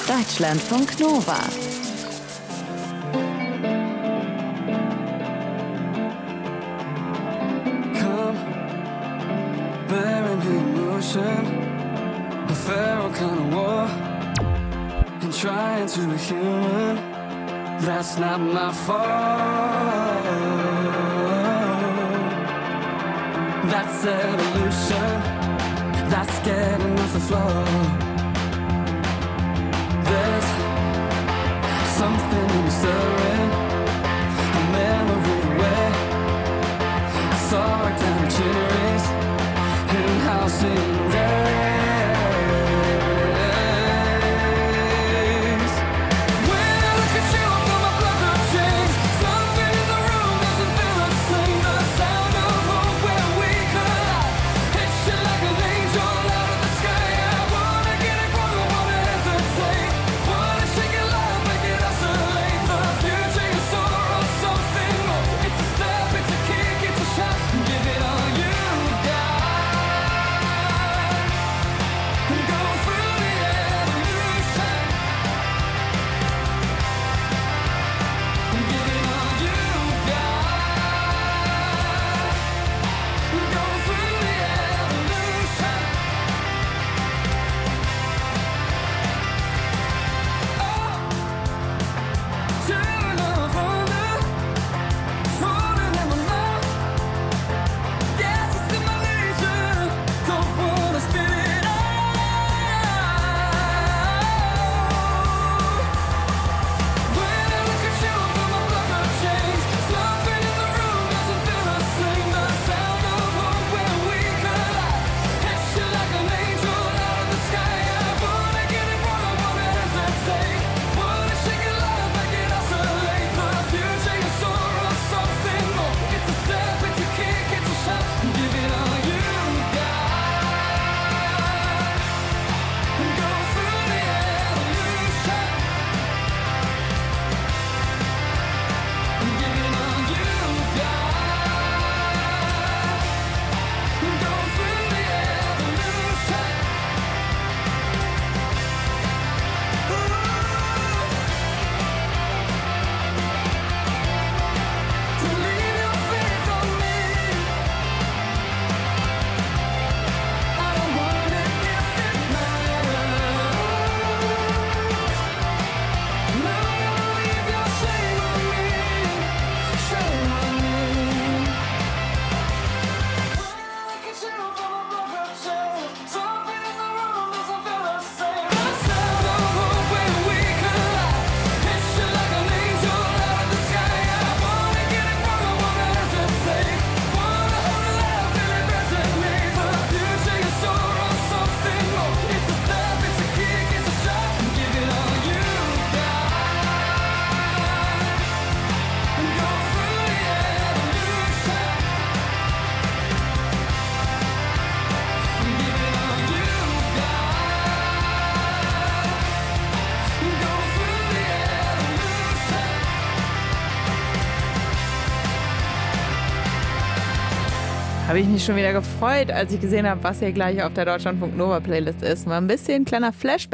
Deutschlandfunk Nova. Come, bearing emotion, a feral kind of war, and trying to be human. That's not my fault. That's evolution. That's getting off the floor. There's something in me stirring, a memory where I saw it down the chimneys in housing days. When I look at you, I feel my blood run change. Something in the room doesn't feel the same. The sound of hope where we collide. It's shit like an angel out of the sky. I wanna get it wrong, I wanna hesitate. Wanna shake it live, make it oscillate. The future is sorrow, something more. It's a step, it's a kick, it's a shot. Give it all you've got. Go through the evolution. Give it all you've got. Go through the evolution. Turn off on the falling in my love. Yes, it's in my nature. Don't wanna spit it out. When I look at you, I feel my blood run change. Something in the room doesn't feel the same. The sound of hope where we collide. It's shit like an angel out of the sky. I wanna get it wrong, I wanna hesitate. Wanna shake it live, make it oscillate. The future is sorrow, something more. It's a step, it's a kick, it's a shot. Give it all you've got. Go through the evolution. Give it all you've got. Go through the evolution. To leave your faith on me. I don't want it if it matters. No, don't leave your shame on me. Shame on me. When I look at you, feel my blood run change. Something in the room doesn't feel the same. The sound of hope when we collide. It's shit like an angel out of the sky. I wanna get it wrong, I wanna hesitate. Wanna hold it out, feel it resonate. The future is sorrow, something more. It's a step, it's a kick, it's a shot. Give it all you've got. Go through the evolution. Give it all you've got. Go through the evolution. Habe ich mich schon wieder gefreut, als ich gesehen habe, was hier gleich auf der Deutschlandfunk Nova Playlist ist. Mal ein bisschen kleiner Flashback.